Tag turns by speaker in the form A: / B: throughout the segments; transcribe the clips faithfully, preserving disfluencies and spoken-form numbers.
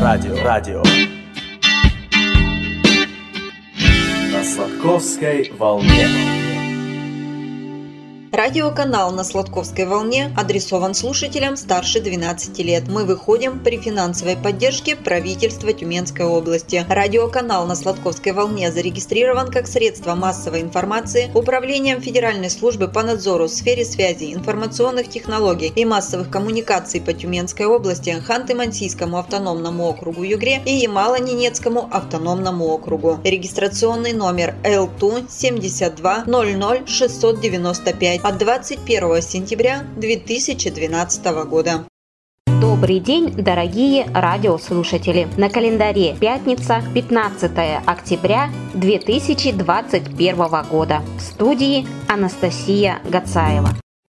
A: радио, радио. На Сладковской волне.
B: Радиоканал на Сладковской волне адресован слушателям старше двенадцати лет. Мы выходим при финансовой поддержке правительства Тюменской области. Радиоканал на Сладковской волне зарегистрирован как средство массовой информации Управлением Федеральной службы по надзору в сфере связи, информационных технологий и массовых коммуникаций по Тюменской области, Ханты-Мансийскому автономному округу Югре и Ямало-Ненецкому автономному округу. Регистрационный номер Эл Ту семьдесят два ноль ноль шестьсот девяносто пять от двадцать первого сентября две тысячи двенадцатого года.
C: Добрый день, дорогие радиослушатели! На календаре пятница, пятнадцатого октября две тысячи двадцать первого года. В студии Анастасия Гацаева.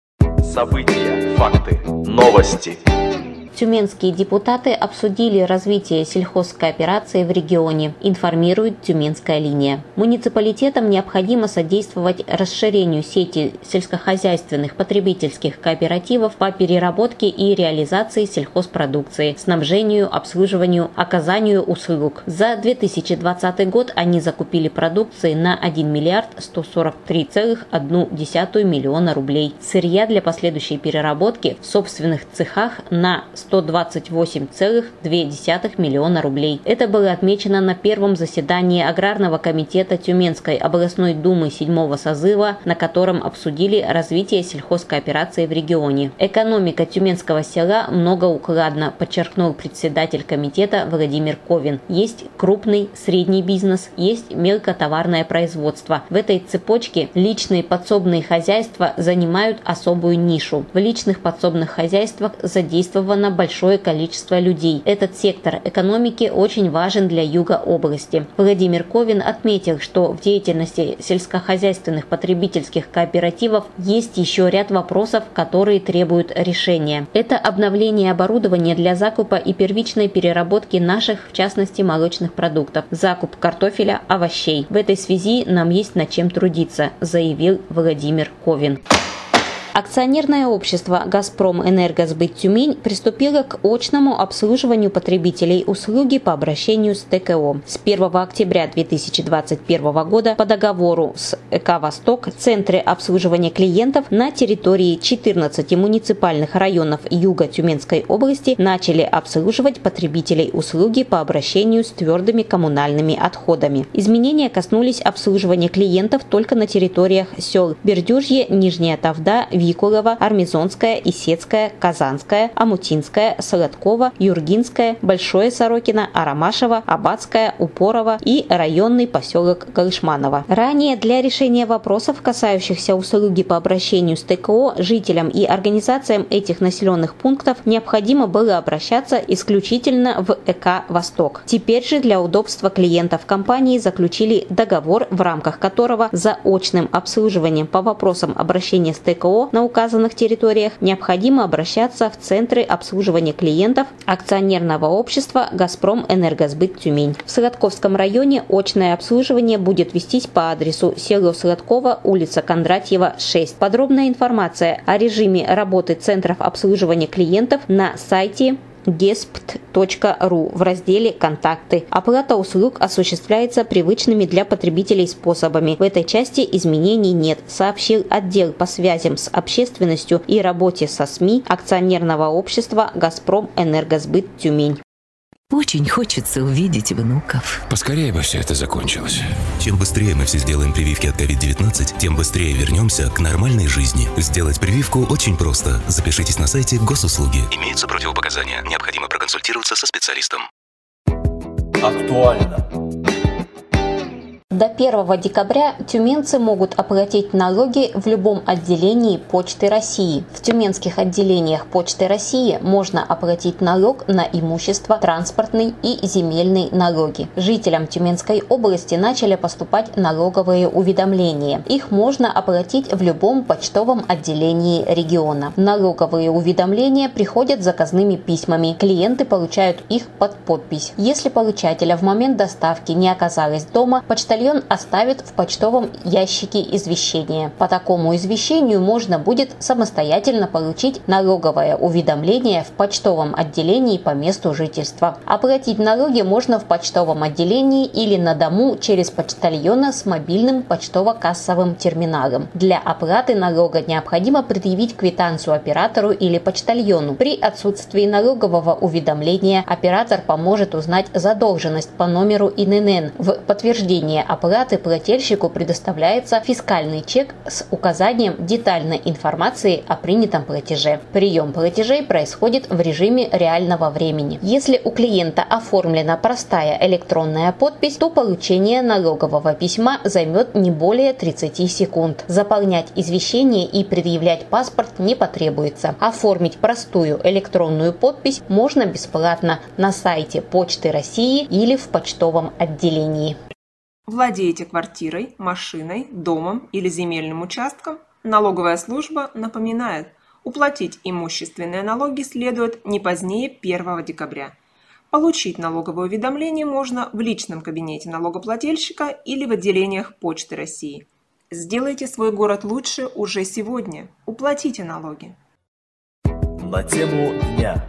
A: События, факты, новости.
C: Тюменские депутаты обсудили развитие сельхозкооперации в регионе, информирует Тюменская линия. Муниципалитетам необходимо содействовать расширению сети сельскохозяйственных потребительских кооперативов по переработке и реализации сельхозпродукции, снабжению, обслуживанию, оказанию услуг. За две тысячи двадцатый год они закупили продукции на один миллиард сто сорок три целых одна десятая миллиона рублей, сырья для последующей переработки в собственных цехах на сто двадцать восемь целых две десятых миллиона рублей. Это было отмечено на первом заседании Аграрного комитета Тюменской областной думы седьмого созыва, на котором обсудили развитие сельхозкооперации в регионе. Экономика тюменского села многоукладна, подчеркнул председатель комитета Владимир Ковин. Есть крупный, средний бизнес, есть мелкотоварное производство. В этой цепочке личные подсобные хозяйства занимают особую нишу. В личных подсобных хозяйствах задействовано большое количество людей. Этот сектор экономики очень важен для юга области. Владимир Ковин отметил, что в деятельности сельскохозяйственных потребительских кооперативов есть еще ряд вопросов, которые требуют решения. Это обновление оборудования для закупа и первичной переработки наших, в частности, молочных продуктов, закуп картофеля, овощей. В этой связи нам есть над чем трудиться, заявил Владимир Ковин. Акционерное общество «Газпром Энергосбыт Тюмень» приступило к очному обслуживанию потребителей услуги по обращению с Тэ Ка О. С первого октября две тысячи двадцать первого года по договору с Э Ка «Восток» центры обслуживания клиентов на территории четырнадцати муниципальных районов юга Тюменской области начали обслуживать потребителей услуги по обращению с твердыми коммунальными отходами. Изменения коснулись обслуживания клиентов только на территориях сел Бердюжье, Нижняя Тавда, Викулова, Армизонская, Исетская, Казанская, Амутинская, Солодкова, Юргинская, Большое Сорокино, Арамашево, Аббатская, Упорово и районный поселок Галышманово. Ранее для решения вопросов, касающихся услуги по обращению с Тэ Ка О, жителям и организациям этих населенных пунктов необходимо было обращаться исключительно в Э Ка «Восток». Теперь же для удобства клиентов компании заключили договор, в рамках которого за очным обслуживанием по вопросам обращения с Тэ Ка О на указанных территориях необходимо обращаться в центры обслуживания клиентов акционерного общества «Газпром Энергосбыт Тюмень». В Солодковском районе очное обслуживание будет вестись по адресу село Солодково, улица Кондратьева, шесть. Подробная информация о режиме работы центров обслуживания клиентов на сайте геспт точка ру в разделе «Контакты». Оплата услуг осуществляется привычными для потребителей способами. В этой части изменений нет, сообщил отдел по связям с общественностью и работе со СМИ акционерного общества «Газпром Энергосбыт Тюмень».
D: Очень хочется увидеть внуков.
E: Поскорее бы все это закончилось.
F: Чем быстрее мы все сделаем прививки от ковид девятнадцать, тем быстрее вернемся к нормальной жизни. Сделать прививку очень просто. Запишитесь на сайте Госуслуги. Имеются противопоказания. Необходимо проконсультироваться со специалистом.
A: Актуально.
C: До первого декабря тюменцы могут оплатить налоги в любом отделении Почты России. В тюменских отделениях Почты России можно оплатить налог на имущество, транспортный и земельный налоги. Жителям Тюменской области начали поступать налоговые уведомления. Их можно оплатить в любом почтовом отделении региона. Налоговые уведомления приходят заказными письмами. Клиенты получают их под подпись. Если получателя в момент доставки не оказалось дома, почтальон почтальон оставит в почтовом ящике извещение. По такому извещению можно будет самостоятельно получить налоговое уведомление в почтовом отделении по месту жительства. Оплатить налоги можно в почтовом отделении или на дому через почтальона с мобильным почтово-кассовым терминалом. Для оплаты налога необходимо предъявить квитанцию оператору или почтальону. При отсутствии налогового уведомления оператор поможет узнать задолженность по номеру эн эн эн. В подтверждение оплаты плательщику предоставляется фискальный чек с указанием детальной информации о принятом платеже. Прием платежей происходит в режиме реального времени. Если у клиента оформлена простая электронная подпись, то получение налогового письма займет не более тридцати секунд. Заполнять извещение и предъявлять паспорт не потребуется. Оформить простую электронную подпись можно бесплатно на сайте Почты России или в почтовом отделении.
G: Владеете квартирой, машиной, домом или земельным участком? Налоговая служба напоминает, уплатить имущественные налоги следует не позднее первого декабря. Получить налоговое уведомление можно в личном кабинете налогоплательщика или в отделениях Почты России. Сделайте свой город лучше уже сегодня. Уплатите налоги.
A: На тему дня.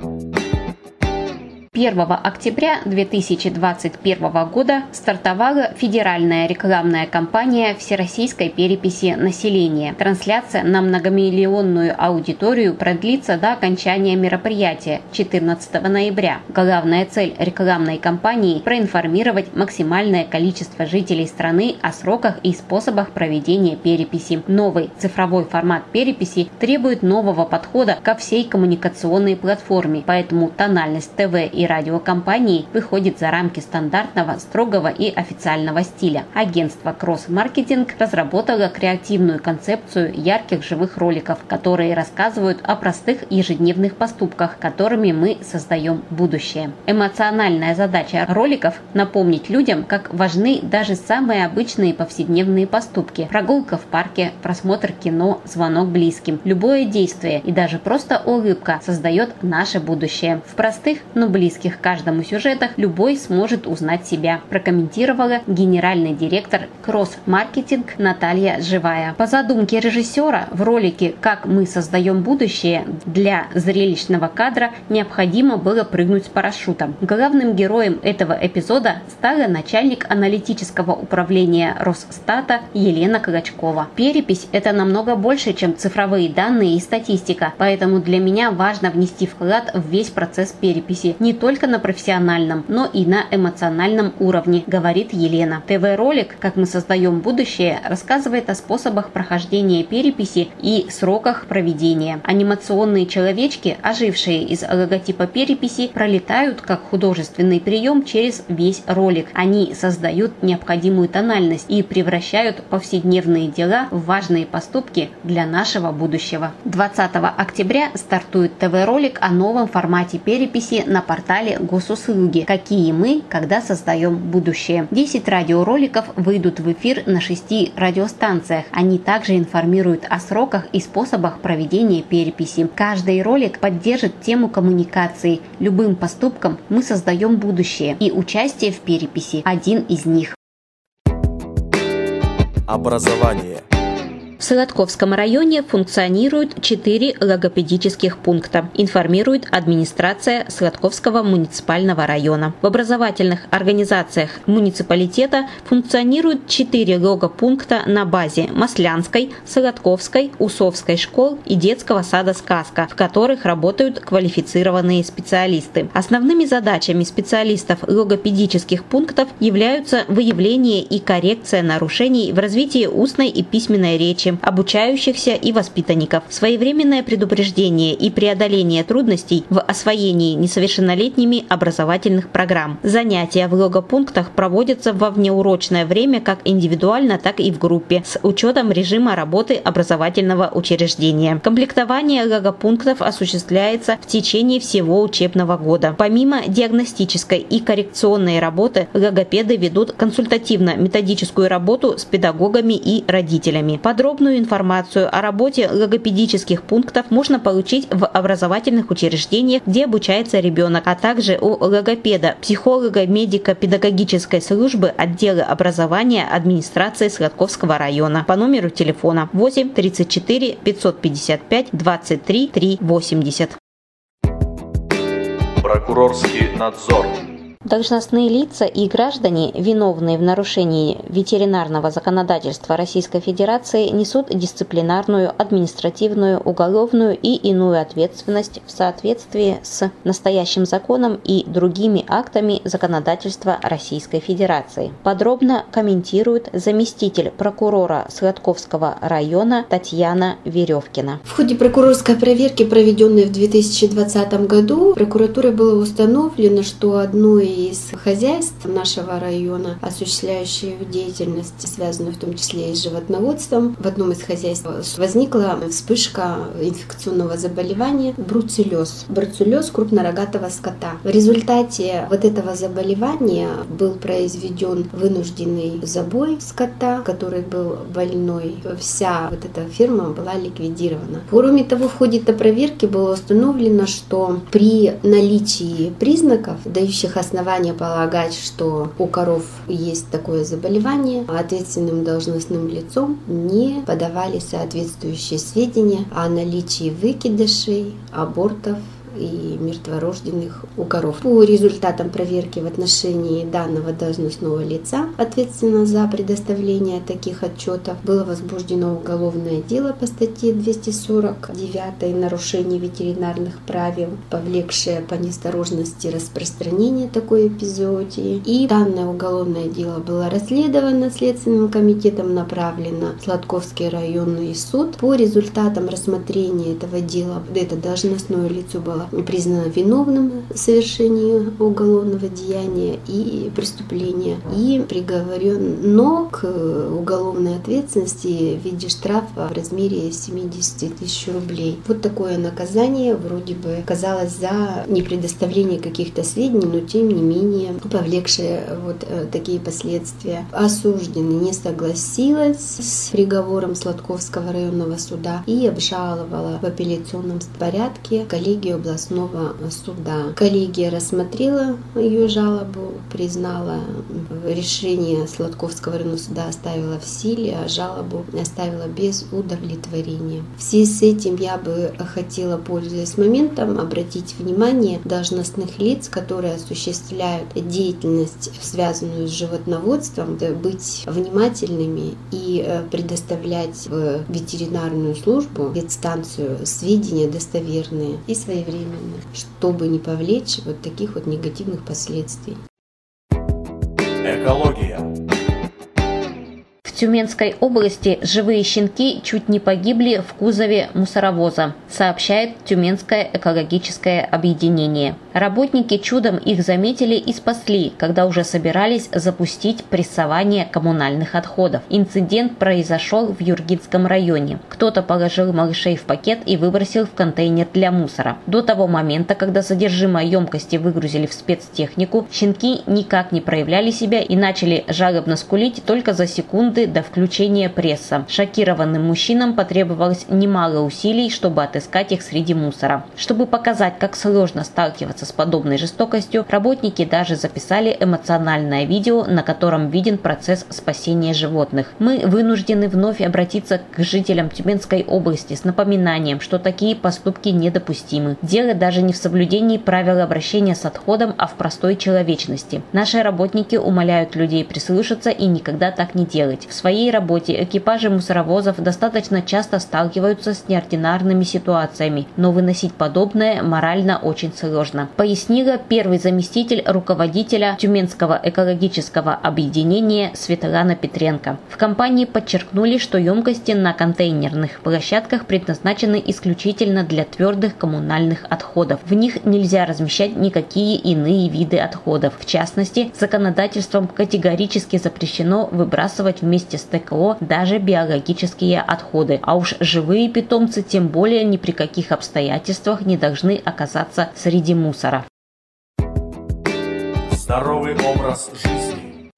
C: первого октября две тысячи двадцать первого года стартовала федеральная рекламная кампания Всероссийской переписи населения. Трансляция на многомиллионную аудиторию продлится до окончания мероприятия четырнадцатого ноября. Главная цель рекламной кампании – проинформировать максимальное количество жителей страны о сроках и способах проведения переписи. Новый цифровой формат переписи требует нового подхода ко всей коммуникационной платформе, поэтому тональность ТВ и радиокомпании выходит за рамки стандартного, строгого и официального стиля. Агентство Кросс-маркетинг разработало креативную концепцию ярких живых роликов, которые рассказывают о простых ежедневных поступках, которыми мы создаем будущее. Эмоциональная задача роликов – напомнить людям, как важны даже самые обычные повседневные поступки. Прогулка в парке, просмотр кино, звонок близким. Любое действие и даже просто улыбка создает наше будущее. В простых, но близких к каждому сюжетах любой сможет узнать себя, прокомментировала генеральный директор Кросс-маркетинг Наталья Живая. По задумке режиссера в ролике «Как мы создаем будущее» для зрелищного кадра необходимо было прыгнуть с парашютом. Главным героем этого эпизода стала начальник аналитического управления Росстата Елена Клочкова. Перепись – это намного больше, чем цифровые данные и статистика, поэтому для меня важно внести вклад в весь процесс переписи, не только на профессиональном, но и на эмоциональном уровне, говорит Елена. ТВ-ролик «Как мы создаем будущее» рассказывает о способах прохождения переписи и сроках проведения. Анимационные человечки, ожившие из логотипа переписи, пролетают как художественный прием через весь ролик. Они создают необходимую тональность и превращают повседневные дела в важные поступки для нашего будущего. двадцатого октября стартует ТВ-ролик о новом формате переписи на портале Госуслуги «Какие мы, когда создаем будущее». десять радиороликов выйдут в эфир на шести радиостанциях. Они также информируют о сроках и способах проведения переписи. Каждый ролик поддержит тему коммуникации. Любым поступком мы создаем будущее, и участие в переписи – один из них.
A: Образование.
C: В Солодковском районе функционируют четыре логопедических пункта, информирует администрация Солодковского муниципального района. В образовательных организациях муниципалитета функционируют четыре логопункта на базе Маслянской, Солодковской, Усовской школ и детского сада «Сказка», в которых работают квалифицированные специалисты. Основными задачами специалистов логопедических пунктов являются выявление и коррекция нарушений в развитии устной и письменной речи обучающихся и воспитанников, своевременное предупреждение и преодоление трудностей в освоении несовершеннолетними образовательных программ. Занятия в логопунктах проводятся во внеурочное время как индивидуально, так и в группе, с учетом режима работы образовательного учреждения. Комплектование логопунктов осуществляется в течение всего учебного года. Помимо диагностической и коррекционной работы, логопеды ведут консультативно-методическую работу с педагогами и родителями. Подробно Подробную информацию о работе логопедических пунктов можно получить в образовательных учреждениях, где обучается ребенок, а также у логопеда, психолога, медика педагогической службы отдела образования администрации Сладковского района по номеру телефона восемь тридцать четыре пятьсот пятьдесят пять двадцать три триста восемьдесят.
A: Прокурорский надзор.
C: Должностные лица и граждане, виновные в нарушении ветеринарного законодательства Российской Федерации, несут дисциплинарную, административную, уголовную и иную ответственность в соответствии с настоящим законом и другими актами законодательства Российской Федерации. Подробно комментирует заместитель прокурора Сладковского района Татьяна Веревкина.
H: В ходе прокурорской проверки, проведенной в две тысячи двадцатом году, прокуратурой было установлено, что одной из хозяйств нашего района, осуществляющие деятельность, связанную в том числе и с животноводством, в одном из хозяйств возникла вспышка инфекционного заболевания бруцеллез. Бруцеллез крупнорогатого скота. В результате вот этого заболевания был произведен вынужденный забой скота, который был больной. Вся вот эта ферма была ликвидирована. Кроме того, в ходе этой проверки было установлено, что при наличии признаков, дающих основания полагать, что у коров есть такое заболевание, ответственным должностным лицом не подавали соответствующие сведения о наличии выкидышей, абортов и мертворожденных у коров. По результатам проверки в отношении данного должностного лица, ответственного за предоставление таких отчетов, было возбуждено уголовное дело по статье двести сорок девять «Нарушение ветеринарных правил», повлекшее по неосторожности распространение такой эпизоотии. И данное уголовное дело было расследовано Следственным комитетом, направлено в Сладковский районный суд. По результатам рассмотрения этого дела это должностное лицо было признано виновным в совершении уголовного деяния и преступления и приговорено к уголовной ответственности в виде штрафа в размере семьдесят тысяч рублей. Вот такое наказание вроде бы казалось за непредоставление каких-то сведений, но тем не менее повлекшее вот такие последствия. Осужденный не согласилась с приговором Сладковского районного суда и обжаловала в апелляционном порядке коллегию областного суда. Коллегия рассмотрела ее жалобу, признала решение Сладковского районного суда, оставила в силе, а жалобу оставила без удовлетворения. В связи с этим я бы хотела, пользуясь моментом, обратить внимание должностных лиц, которые осуществляют деятельность, связанную с животноводством, быть внимательными и предоставлять в ветеринарную службу, ветстанцию, сведения достоверные и своевременные, чтобы не повлечь вот таких вот негативных последствий.
A: Экология.
C: В Тюменской области живые щенки чуть не погибли в кузове мусоровоза, сообщает Тюменское экологическое объединение. Работники чудом их заметили и спасли, когда уже собирались запустить прессование коммунальных отходов. Инцидент произошел в Юргинском районе. Кто-то положил малышей в пакет и выбросил в контейнер для мусора. До того момента, когда содержимое емкости выгрузили в спецтехнику, щенки никак не проявляли себя и начали жалобно скулить только за секунды до включения пресса. Шокированным мужчинам потребовалось немало усилий, чтобы отыскать их среди мусора. Чтобы показать, как сложно сталкиваться с подобной жестокостью, работники даже записали эмоциональное видео, на котором виден процесс спасения животных. Мы вынуждены вновь обратиться к жителям Тюменской области с напоминанием, что такие поступки недопустимы. Дело даже не в соблюдении правил обращения с отходом, а в простой человечности. Наши работники умоляют людей прислушаться и никогда так не делать. В своей работе экипажи мусоровозов достаточно часто сталкиваются с неординарными ситуациями, но выносить подобное морально очень сложно, пояснила первый заместитель руководителя Тюменского экологического объединения Светлана Петренко. В компании подчеркнули, что емкости на контейнерных площадках предназначены исключительно для твердых коммунальных отходов. В них нельзя размещать никакие иные виды отходов. В частности, законодательством категорически запрещено выбрасывать вместе с ТКО даже биологические отходы, а уж живые питомцы тем более ни при каких обстоятельствах не должны оказаться среди мусора.
A: Здоровый образ жизни.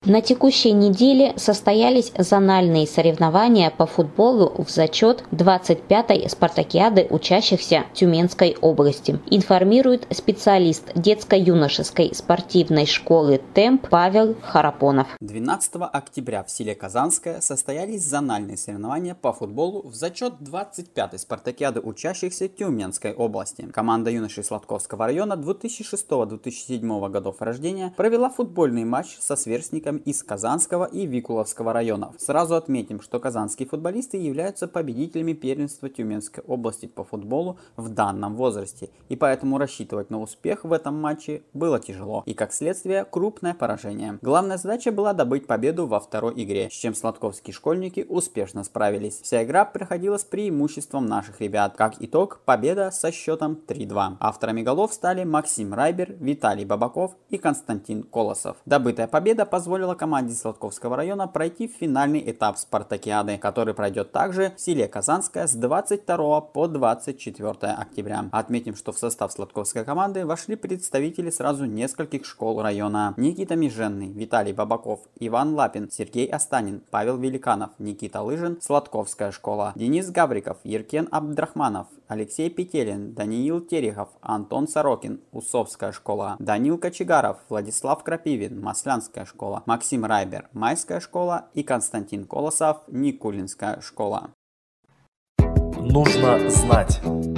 C: На текущей неделе состоялись зональные соревнования по футболу в зачет двадцать пятой спартакиады учащихся Тюменской области. Информирует специалист детско-юношеской спортивной школы «Темп» Павел Харапонов.
I: двенадцатого октября в селе Казанское состоялись зональные соревнования по футболу в зачет двадцать пятой спартакиады учащихся Тюменской области. Команда юношей Сладковского района две тысячи шестого — две тысячи седьмого годов рождения провела футбольный матч со сверстниками из Казанского и Викуловского районов. Сразу отметим, что казанские футболисты являются победителями первенства Тюменской области по футболу в данном возрасте, и поэтому рассчитывать на успех в этом матче было тяжело, и как следствие крупное поражение. Главная задача была добыть победу во второй игре, с чем сладковские школьники успешно справились. Вся игра проходила с преимуществом наших ребят. Как итог, победа со счетом три-два. Авторами голов стали Максим Райбер, Виталий Бабаков и Константин Колосов. Добытая победа позволила команде Сладковского района пройти в финальный этап спартакиады, который пройдет также в селе Казанское с двадцать второго по двадцать четвёртое октября. Отметим, что в состав сладковской команды вошли представители сразу нескольких школ района: Никита Меженный, Виталий Бабаков, Иван Лапин, Сергей Останин, Павел Великанов, Никита Лыжин, Сладковская школа, Денис Гавриков, Еркен Абдрахманов, Алексей Петелин, Даниил Терехов, Антон Сорокин, Усовская школа, Данил Кочегаров, Владислав Крапивин, Маслянская школа, Максим Райбер, Майская школа и Константин Колосов, Никулинская школа.
A: Нужно знать.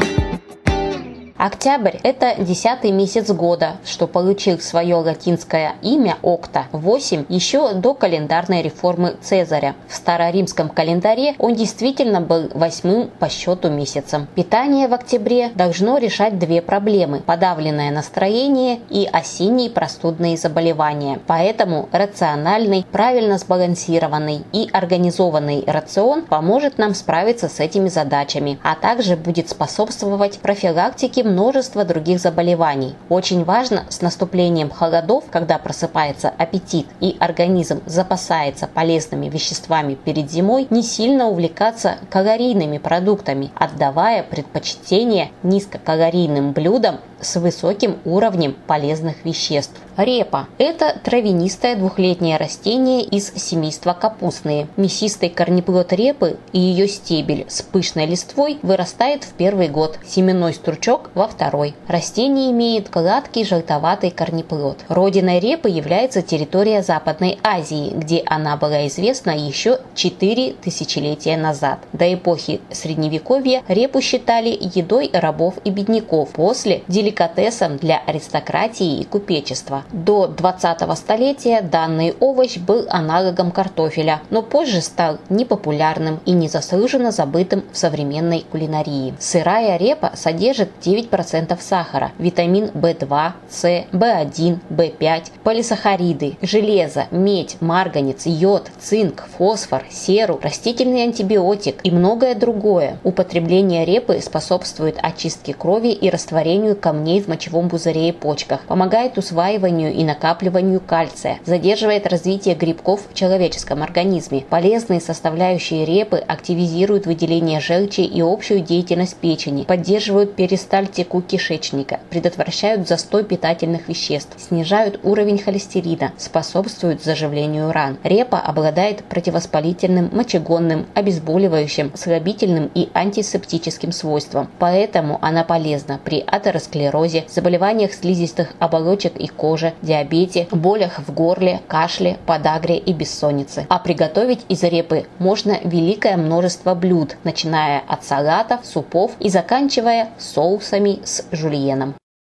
C: Октябрь – это десятый месяц года, что получил свое латинское имя Окта восемь еще до календарной реформы Цезаря. В староримском календаре он действительно был восьмым по счету месяцем. Питание в октябре должно решать две проблемы – подавленное настроение и осенние простудные заболевания. Поэтому рациональный, правильно сбалансированный и организованный рацион поможет нам справиться с этими задачами, а также будет способствовать профилактике множество других заболеваний. Очень важно с наступлением холодов, когда просыпается аппетит и организм запасается полезными веществами перед зимой, не сильно увлекаться калорийными продуктами, отдавая предпочтение низкокалорийным блюдам с высоким уровнем полезных веществ. Репа – это травянистое двухлетнее растение из семейства капустные. Мясистый корнеплод репы и ее стебель с пышной листвой вырастает в первый год, семенной стручок во второй. Растение имеет гладкий желтоватый корнеплод. Родиной репы является территория Западной Азии, где она была известна еще четыре тысячелетия назад. До эпохи Средневековья репу считали едой рабов и бедняков, после – деликатесом для аристократии и купечества. До двадцатого столетия данный овощ был аналогом картофеля, но позже стал непопулярным и незаслуженно забытым в современной кулинарии. Сырая репа содержит девять процентов сахара, витамин бэ два, С, бэ один, бэ пять, полисахариды, железо, медь, марганец, йод, цинк, фосфор, серу, растительный антибиотик и многое другое. Употребление репы способствует очистке крови и растворению камней в мочевом пузыре и почках, помогает усваиванию и накапливанию кальция, задерживает развитие грибков в человеческом организме. Полезные составляющие репы активизируют выделение желчи и общую деятельность печени, поддерживают перистальтику кишечника, предотвращают застой питательных веществ, снижают уровень холестерина, способствуют заживлению ран. Репа обладает противовоспалительным, мочегонным, обезболивающим, слабительным и антисептическим свойством, поэтому она полезна при атеросклерозе, заболеваниях слизистых оболочек и кожи, диабете, болях в горле, кашле, подагре и бессоннице. А приготовить из репы можно великое множество блюд, начиная от салатов, супов и заканчивая соусами с жульеном.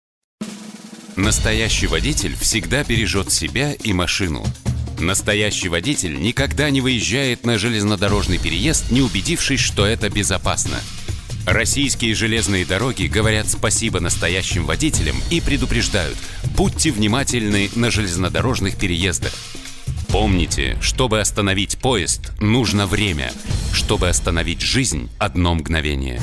E: Настоящий водитель всегда бережет себя и машину. Настоящий водитель никогда не выезжает на железнодорожный переезд, не убедившись, что это безопасно. Российские железные дороги говорят спасибо настоящим водителям и предупреждают: будьте внимательны на железнодорожных переездах. Помните, чтобы остановить поезд, нужно время. Чтобы остановить жизнь, одно мгновение.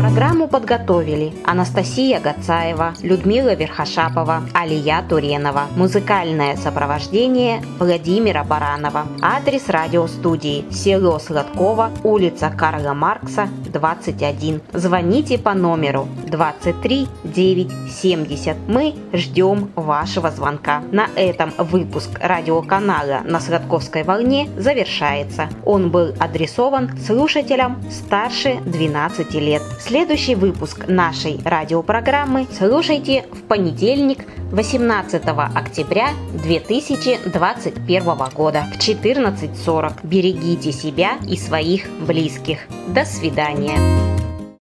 C: Программу подготовили Анастасия Гацаева, Людмила Верхошапова, Алия Туренова. Музыкальное сопровождение Владимира Баранова. Адрес радиостудии: село Сладково, улица Карла Маркса, двадцать один. Звоните по номеру двадцать три девять семьдесят. Мы ждем вашего звонка. На этом выпуск радиоканала «На Сладковской волне» завершается. Он был адресован слушателям старше двенадцати лет. Следующий выпуск нашей радиопрограммы слушайте в понедельник, восемнадцатого октября две тысячи двадцать первого года в четырнадцать сорок. Берегите себя и своих близких. До свидания.